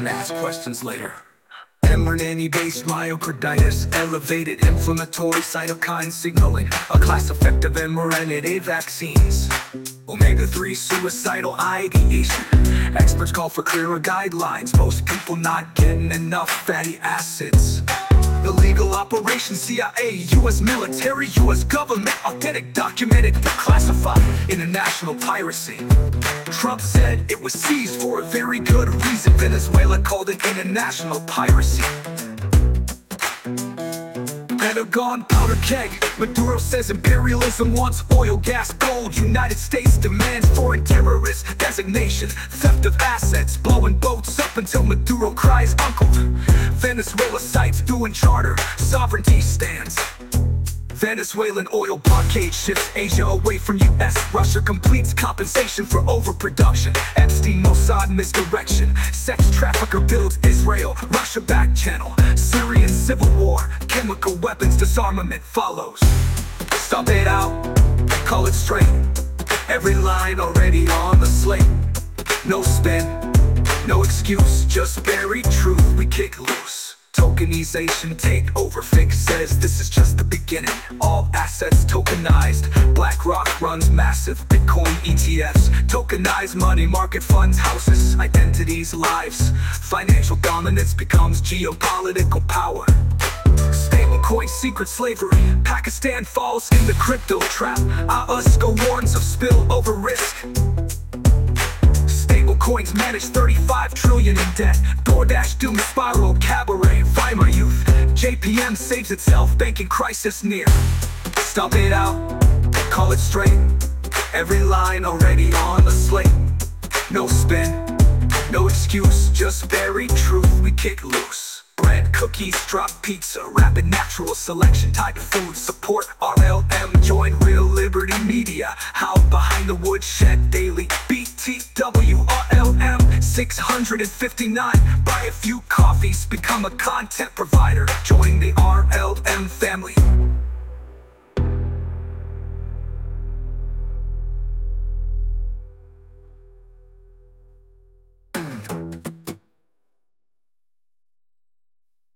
and ask questions later. mRNA-based myocarditis, elevated inflammatory cytokine signaling, a class effect of mRNA vaccines. Omega-3 suicidal ideation. Experts call for clearer guidelines, most people not getting enough fatty acids. Illegal operation, CIA, US military, US government, authentic, documented, classified, international piracy. Trump said it was seized for a very good reason. Venezuela called it international piracy. Pentagon powder keg. Maduro says imperialism wants oil, gas, gold. United States demands foreign terrorist designation. Theft of assets, blowing boats up until Maduro cries uncle. Venezuela cites UN charter, sovereignty stands. Venezuelan oil blockade shifts Asia away from US. Russia completes compensation for overproduction. Epstein Mossad misdirection. Sex trafficker builds Israel. Russia back channel. Syrian civil war. Chemical weapons disarmament follows. Stop it out. Call it straight. Every line already on the slate. No spin. No excuse. Just buried truth we kick loose. Tokenization takeover. Fix says this is just the beginning. All assets tokenized. BlackRock runs massive Bitcoin ETFs. Tokenized money market funds, houses, identities, lives. Financial dominance becomes geopolitical power. Stablecoin secret slavery. Pakistan falls in the crypto trap. AUSCO warns of spillover risk. Coins manage 35 trillion in debt. DoorDash doom spiral, cabaret, Weimar youth. JPM saves itself, banking crisis near. Stop it out, call it straight. Every line already on the slate. No spin, no excuse, just buried truth we kick loose. Bread, cookies, drop pizza, rapid natural selection tied to food. Support RLM, join Real Liberty Media. How behind the woodshed daily. BTW RLM 659. Buy a few coffees, become a content provider. Join the RLM family.